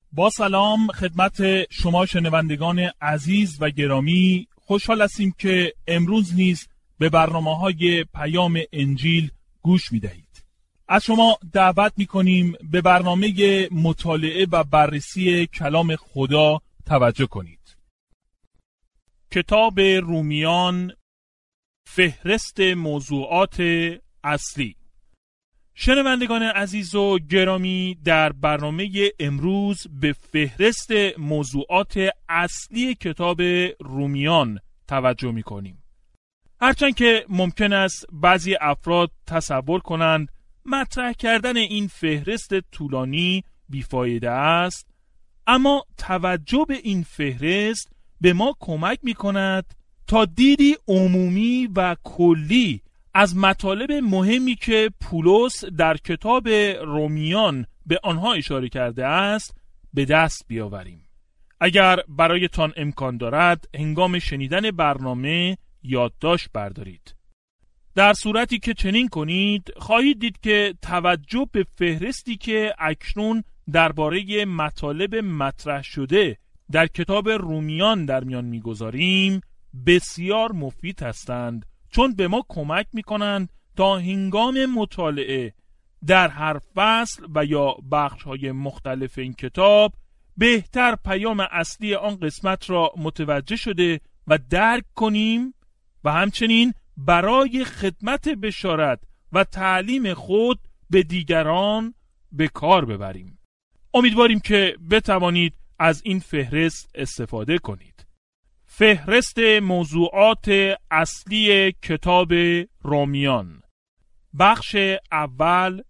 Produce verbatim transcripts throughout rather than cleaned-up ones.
با سلام خدمت شما شنوندگان عزیز و گرامی، خوشحال هستیم که امروز نیز به برنامه‌های پیام انجیل گوش می‌دهید. از شما دعوت می‌کنیم به برنامه مطالعه و بررسی کلام خدا توجه کنید. کتاب رومیان، فهرست موضوعات اصلی. شنوندگان عزیز و گرامی، در برنامه امروز به فهرست موضوعات اصلی کتاب رومیان توجه می‌کنیم. هرچند که ممکن است بعضی افراد تصور کنند مطرح کردن این فهرست طولانی بیفایده است، اما توجه به این فهرست به ما کمک می‌کند تا دیدی عمومی و کلی از مطالب مهمی که پولس در کتاب رومیان به آنها اشاره کرده است به دست بیاوریم. اگر برایتان امکان دارد هنگام شنیدن برنامه یادداشت بردارید. در صورتی که چنین کنید خواهید دید که توجه به فهرستی که اکنون درباره مطالب مطرح شده در کتاب رومیان در میان میگذاریم بسیار مفید هستند، چون به ما کمک میکنند تا هنگام مطالعه در هر فصل و یا بخش‌های مختلف این کتاب بهتر پیام اصلی آن قسمت را متوجه شده و درک کنیم و همچنین برای خدمت بشارت و تعلیم خود به دیگران به کار ببریم. امیدواریم که بتوانید از این فهرست استفاده کنید. فهرست موضوعات اصلی کتاب رومیان، بخش اول،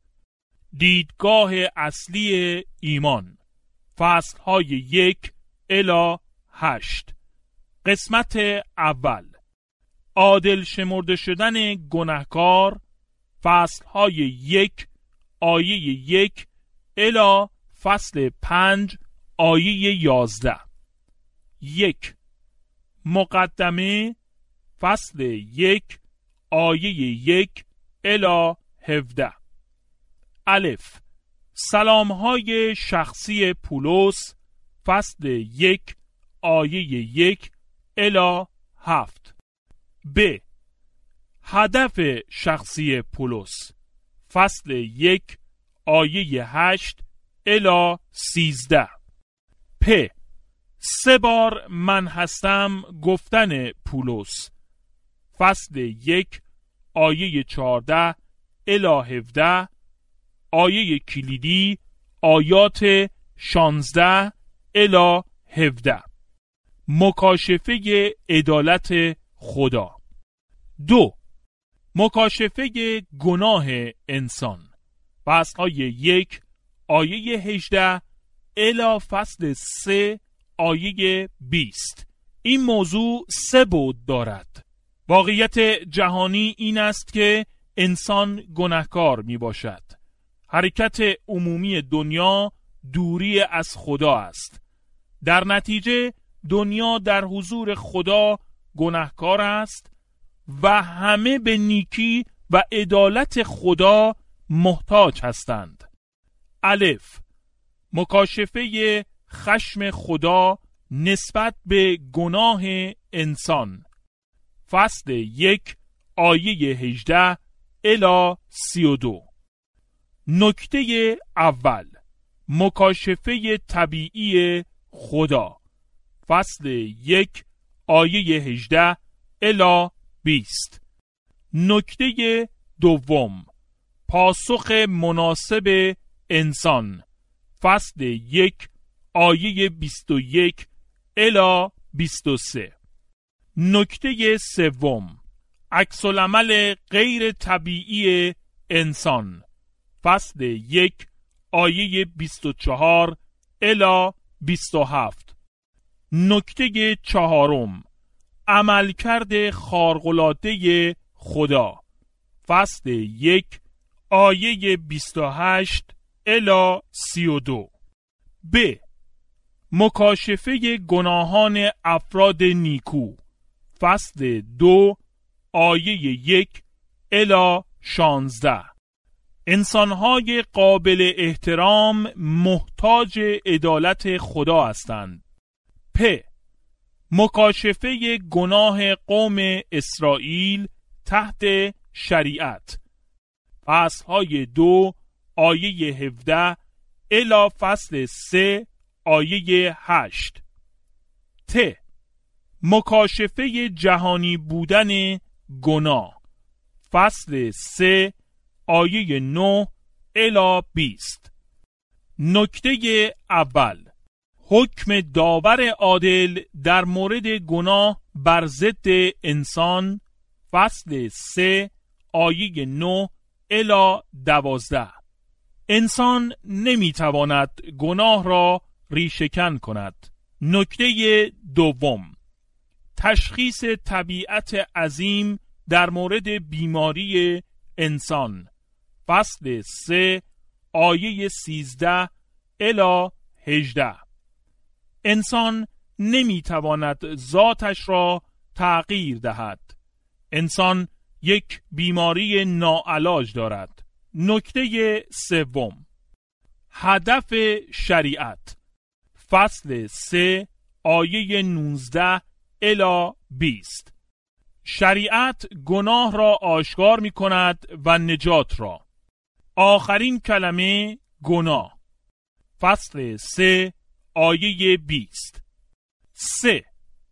دیدگاه اصلی ایمان، فصلهای یک الی هشت. قسمت اول، عادل شمرده شدن گناهکار، فصلهای یک آیه یک الی فصل پنج آیه یازده. یک، مقدمه، فصل یک آیه یک الی هفده. الف، سلامهای شخصی پولس، فصل یک آیه یک الی هفت. ب، هدف شخصی پولس، فصل یک آیه هشت الی سیزده. پ، سه بار من هستم گفتن پولس، فصل یک آیه چهارده الی هفده. آیه کلیدی آیات شانزده الی هفده. مکاشفه عدالت خدا. دو، مکاشفه گناه انسان، فصلهای یک آیه هجده الی فصل سه آیه بیست. این موضوع سه بعد دارد. واقعیت جهانی این است که انسان گناهکار می باشد. حرکت عمومی دنیا دوری از خدا است. در نتیجه دنیا در حضور خدا گناهکار است و همه به نیکی و عدالت خدا محتاج هستند. الف، مکاشفه خشم خدا نسبت به گناه انسان، فصل یک آیه هجده الی سی و دو. نکته اول، مکاشفه طبیعی خدا، فصل یک آیه هجده الی بیست. نکته دوم، پاسخ مناسب انسان، فصل یک آیه بیست و یک الی بیست و سه. نکته سوم، عکس‌العمل غیر طبیعی انسان، فصل یک آیه بیست و چهار الی بیست و هفت. نکته چهارم، عملکرد خارق‌العاده خدا، فصل یک آیه بیست و هشت الی سی و دو. ب، مکاشفه گناهان افراد نیکو، فصل دو آیه یک الی شانزده. انسانهای قابل احترام محتاج عدالت خدا هستند. پ. مکاشفه گناه قوم اسرائیل تحت شریعت. فصلهای دو آیه هفده الی فصل سه آیه هشت. ت. مکاشفه جهانی بودن گناه. فصل سه آیه نه الی بیست. نکته اول، حکم داور عادل در مورد گناه بر ضد انسان. فصل سه آیه نه الی دوازده. انسان نمیتواند گناه را ریشه‌کن کند. نکته دوم، تشخیص طبیعت عظیم در مورد بیماری انسان. فصل سه آیه سیزده الی هجده. انسان نمیتواند ذاتش را تغییر دهد. انسان یک بیماری ناعلاج دارد. نکته سوم، هدف شریعت. فصل سه آیه نوزده الی بیست. شریعت گناه را آشکار می کند و نجات را. آخرین کلمه گناه. فصل سه آیه بیست. سه.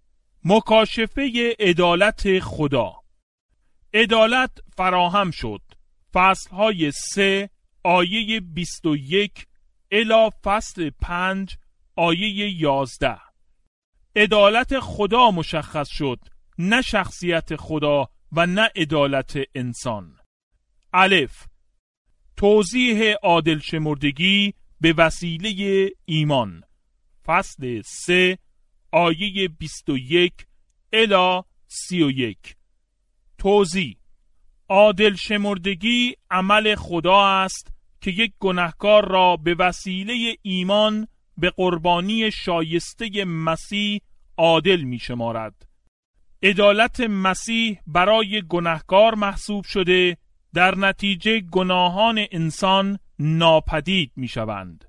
مکاشفه عدالت خدا. عدالت فراهم شد. فصلهای سه آیه بیست و یک الی فصل پنج آیه یازده. عدالت خدا مشخص شد، نه شخصیت خدا و نه عدالت انسان. الف. توضیح عادل شمردگی به وسیله ایمان. فصل سه آیه بیست و یک الی سی و یک. توضیح: عادل شمردگی عمل خدا است که یک گناهکار را به وسیله ایمان به قربانی شایسته مسیح عادل می شمارد. عدالت مسیح برای گناهکار محسوب شده، در نتیجه گناهان انسان ناپدید می شوند.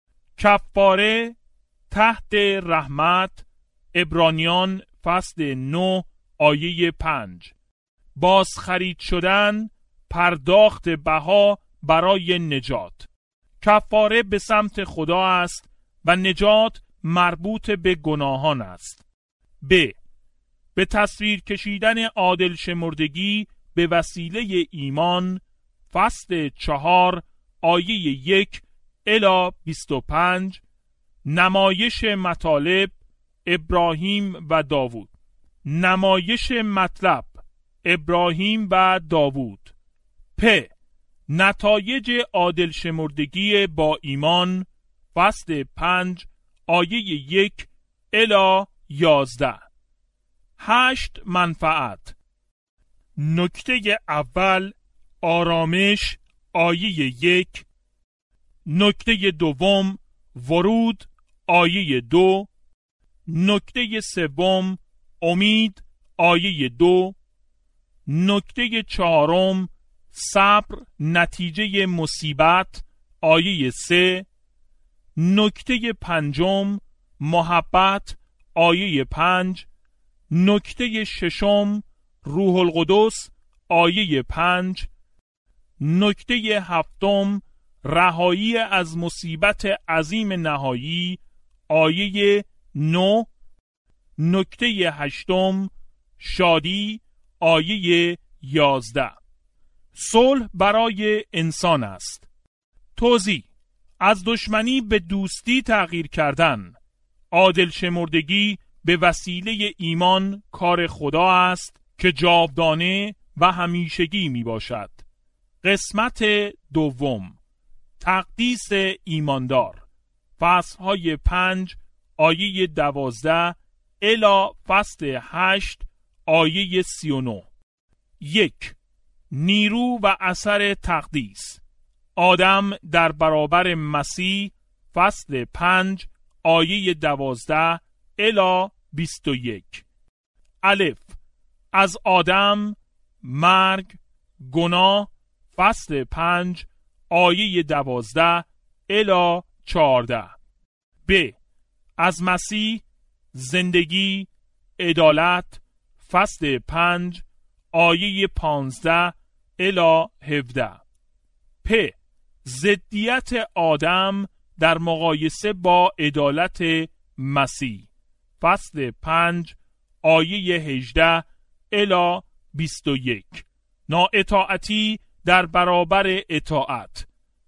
کفاره تحت رحمت. عبرانیان فصل نه آیه پنج. بازخرید شدن، پرداخت بها برای نجات. کفاره به سمت خدا است و نجات مربوط به گناهان است. ب. به تصویر کشیدن عادل شمردگی به وسیله ایمان. فصل چهار آیه یک الی بیست و پنج. نمایش مطالب. ابراهیم و داوود. نمایش مطلب. ابراهیم و داوود. پ. نتایج عادل شمردگی با ایمان. فصل پنج آیه یک الی یازده. هشت منفعت. نکته اول آرامش. آیه یک. نکته دوم ورود. آیه دو. نکته سوم امید. آیه دو. نکته چهارم صبر نتیجه مصیبت. آیه سه. نکته پنجم محبت. آیه پنج. نکته ششم روح القدس. آیه پنج. نکته هفتم رهایی از مصیبت عظیم نهایی. آیه نه. نکته هشتم شادی. آیه یازده. صلح برای انسان است. توضیح: از دشمنی به دوستی تغییر کردن. عادل شمردگی به وسیله ایمان کار خدا است که جاودانه و همیشگی می باشد. قسمت دوم تقدیس ایماندار. فصلهای پنج آیه دوازده الی فصل هشت آیه سی و نه. یک. نیرو و اثر تقدیس. آدم در برابر مسیح. فصل پنج آیه دوازده الی بیست و یک. الف. از آدم، مرگ، گناه. فصل پنج آیه دوازده الی چهارده. ب. از مسیح، زندگی، عدالت، فصل پنج آیه پانزده الی هفده. پ. ضدیت آدم در مقایسه با عدالت مسیح، فصل پنج آیه هجده الی بیست و یک. نااطاعتی در برابر اطاعت،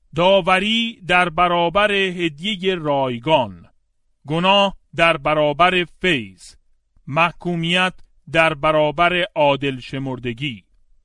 داوری در برابر هدیه رایگان، گناه در برابر فیض، محکومیت در برابر عادل شمردگی.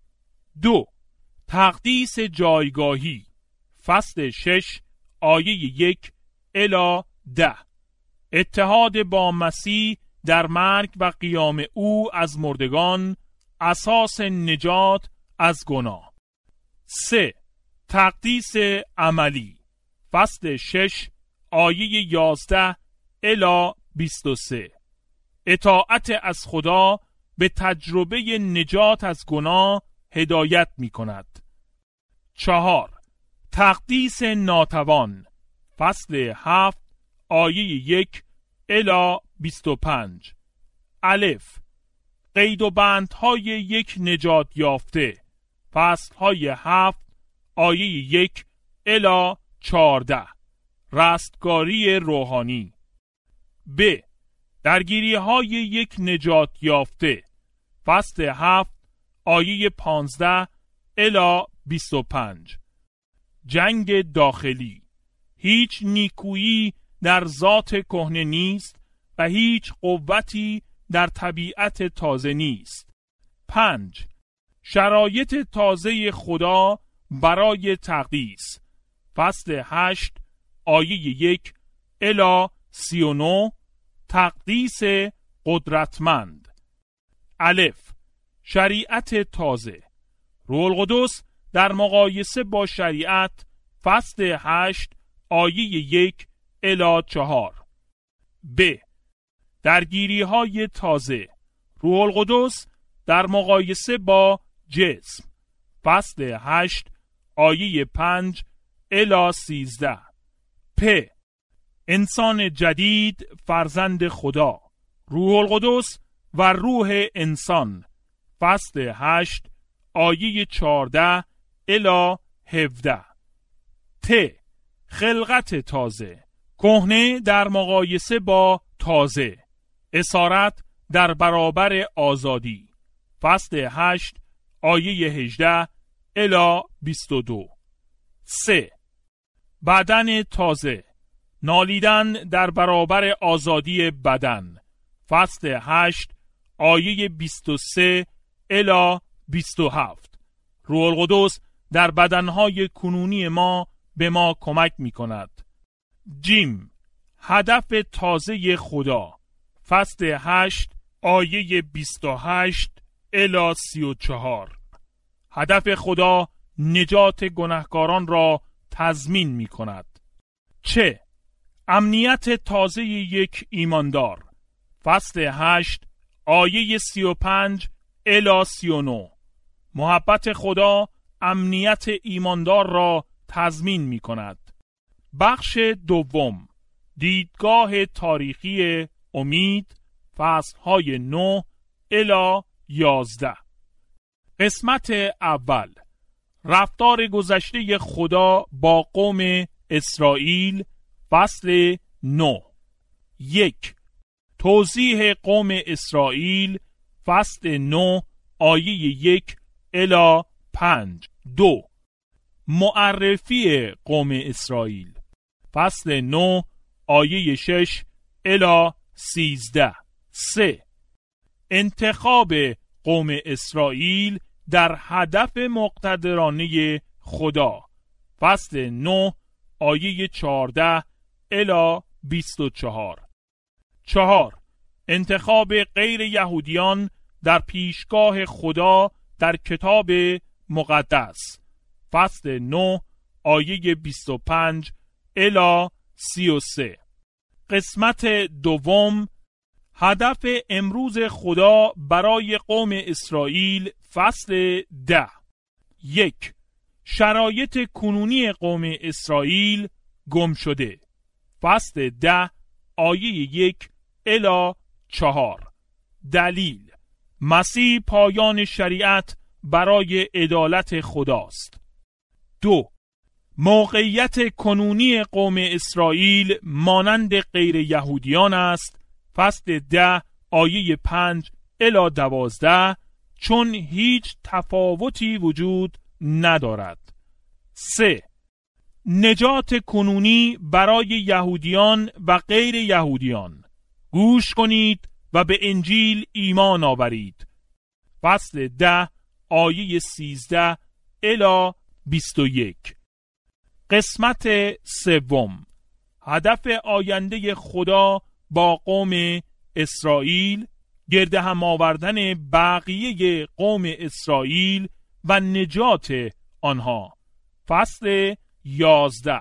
دو. تقدیس جایگاهی، فصل شش آیه یک الی ده. اتحاد با مسیح در مرگ و قیام او از مردگان، اساس نجات از گناه. سه. تقدیس عملی، فصل شش آیه یازده الی بیست و سه. اطاعت از خدا به تجربه نجات از گناه هدایت می کند. چهار. تقدیس ناتوان، فصل هفت آیه یک الی بیست و پنج. الف. قید و بندهای یک نجات یافته، فصلهای هفت آیه یک الی چهارده. رستگاری روحانی. ب. درگیری های یک نجات یافته، فصل هفت آیه پانزده الی بیست و پنج. جنگ داخلی. هیچ نیکویی در ذات کهنه نیست و هیچ قوتی در طبیعت تازه نیست. پنج. شرایط تازه خدا برای تقدیس، فصل هشت آیه یک الی سی و نه. تقدیس قدرتمند. الف. شریعت تازه. روح القدس در مقایسه با شریعت، فصل هشت آیه یک الی چهار. ب. درگیری های تازه. روح القدس در مقایسه با جسم، فصل هشت آیه پنج الی سیزده. پ. انسان جدید، فرزند خدا. روح القدس و روح انسان، فصل هشت آیه چهارده الی هفده. ت. خلقت تازه. کهنه در مقایسه با تازه، اسارت در برابر آزادی، فصل هشت آیه هجده الی بیست و دو. س. بدن تازه. نالیدن در برابر آزادی بدن، فصل هشت آیه بیست و سه الی بیست و هفت. روح القدس در بدنهای کنونی ما به ما کمک می کند. جیم. هدف تازه خدا، فصل هشت آیه بیست و هشت الی سی و چهار. هدف خدا نجات گناهکاران را تضمین می کند. چه؟ امنیت تازه یک ایماندار، فصل هشت آیه سی و پنج الی سی و نه. محبت خدا امنیت ایماندار را تضمین می کند. بخش دوم. دیدگاه تاریخی امید، فصلهای نه الی یازده. قسمت اول. رفتار گذشته خدا با قوم اسرائیل، فصل نه. یک. توضیح قوم اسرائیل، فصل نه آیه یک الی پنج. دو. معرفی قوم اسرائیل، فصل نه آیه شش الی سیزده. سه. انتخاب قوم اسرائیل در هدف مقتدرانه خدا، فصل نه آیه چهارده الی بیست و چهار. چهار. انتخاب غیر یهودیان در پیشگاه خدا در کتاب مقدس، فصل نه آیه بیست و پنج الی سی و سه. قسمت دوم. هدف امروز خدا برای قوم اسرائیل، فصل ده. یک. شرایط کنونی قوم اسرائیل گم شده. فصل ده آیه یک الی چهار. دلیل: مسیح پایان شریعت برای عدالت خداست. دو. موقعیت کنونی قوم اسرائیل مانند غیر یهودیان است. فصل ده آیه پنج الی دوازده، چون هیچ تفاوتی وجود ندارد. سه. نجات کنونی برای یهودیان و غیر یهودیان. گوش کنید و به انجیل ایمان آورید. فصل ده آیه سیزده الی بیست و یک. قسمت سوم: هدف آینده خدا با قوم اسرائیل، گرد هم آوردن بقیه قوم اسرائیل و نجات آنها. فصل یازده.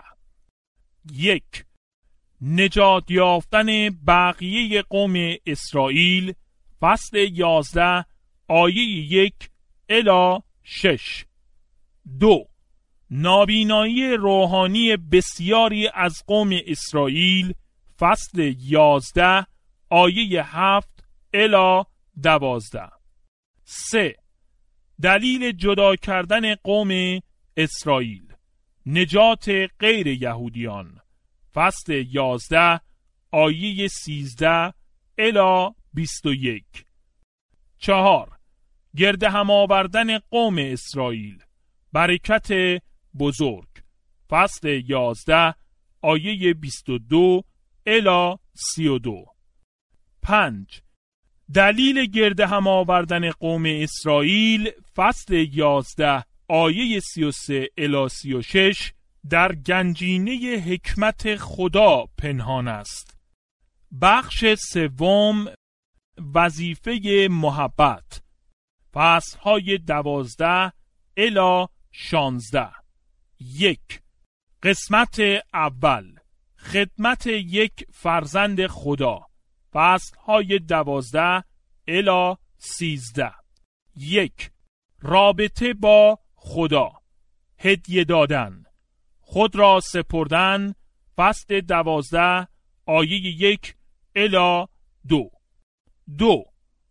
یک. نجات یافتن بقیه قوم اسرائیل. فصل یازده آیه یک الی شش. دو. نابینایی روحانی بسیاری از قوم اسرائیل. فصل یازده آیه هفت الی دوازده. سه. دلیل جدا کردن قوم اسرائیل: نجات غیر یهودیان. فصل یازده آیه سیزده الی بیست و یک. چهار. گرد هم آوردن قوم اسرائیل. برکت بزرگ. فصل یازده آیه بیست و دو الی سی و دو. پنج. دلیل گرد هم آوردن قوم اسرائیل. فصل یازده آیه سی و سه الی سی و شش در گنجینه حکمت خدا پنهان است. بخش سوم: وظیفه محبت. فصل‌های دوازده الی شانزده. یک. قسمت اول: خدمت یک فرزند خدا. فصل‌های دوازده الی سیزده. یک. رابطه با خدا. هدیه دادن، خود را سپردن. فصل دوازده آیه یک الی دو. دو.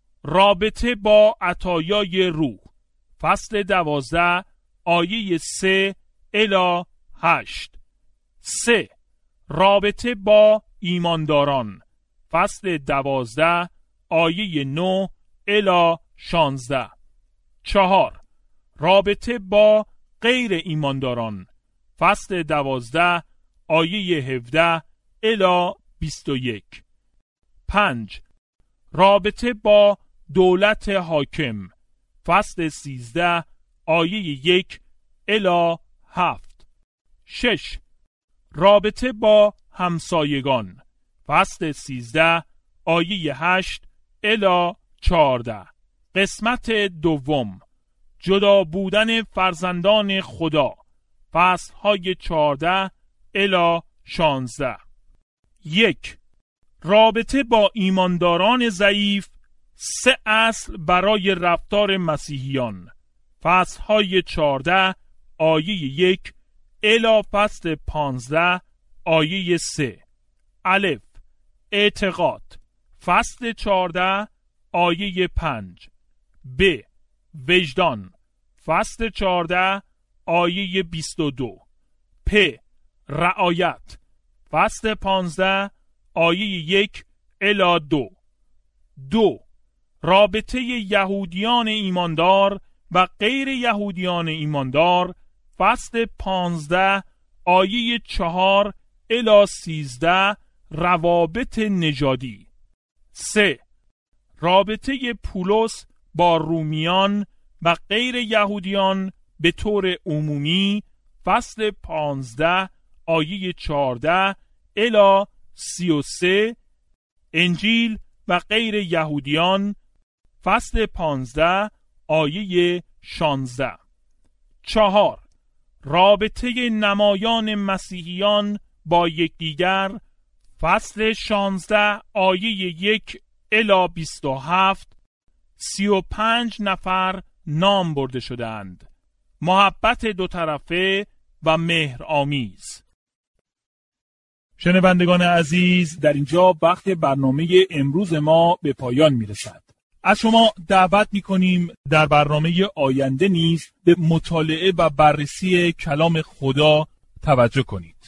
رابطه با عطایای روح. فصل دوازده آیه سه الی هشت. سه. رابطه با ایمانداران. فصل دوازده آیه نه الی شانزده. چهار. رابطه با غیر ایمانداران. فصل دوازده آیه هفده الی بیست و یک. پنج. رابطه با دولت حاکم. فصل سیزده آیه یک الی هفت. شش. رابطه با همسایگان. فصل سیزده آیه هشت الی چهارده. قسمت دوم: جدا بودن فرزندان خدا. فصل های چهارده الی شانزده. یک. رابطه با ایمانداران ضعیف. سه اصل برای رفتار مسیحیان. فصل های چهارده آیه یک الی فصل پانزده آیه سه. الف. اعتقاد. فصل چهارده آیه پنج. ب. وجدان. فصل چهارده آیه بیست و دو. پ. رعایت. فصل پانزده آیه یک الی دو. دو. رابطه یهودیان ایماندار و غیر یهودیان ایماندار. فصل پانزده آیه چهار الی سیزده. روابط نژادی. سه. رابطه پولس با رومیان و غیر یهودیان به طور عمومی. فصل پانزده آیه چهارده الی سی و سه. انجیل و غیر یهودیان. فصل پانزده آیه شانزده. چهار. رابطه نمایان مسیحیان با یکدیگر. فصل شانزده آیه یک الی بیست و هفت. سی و پنج نفر نام برده شدند. محبت دو طرفه و مهرآمیز. شنوندگان عزیز، در اینجا وقت برنامه امروز ما به پایان میرسد. از شما دعوت میکنیم در برنامه آینده نیز به مطالعه و بررسی کلام خدا توجه کنید.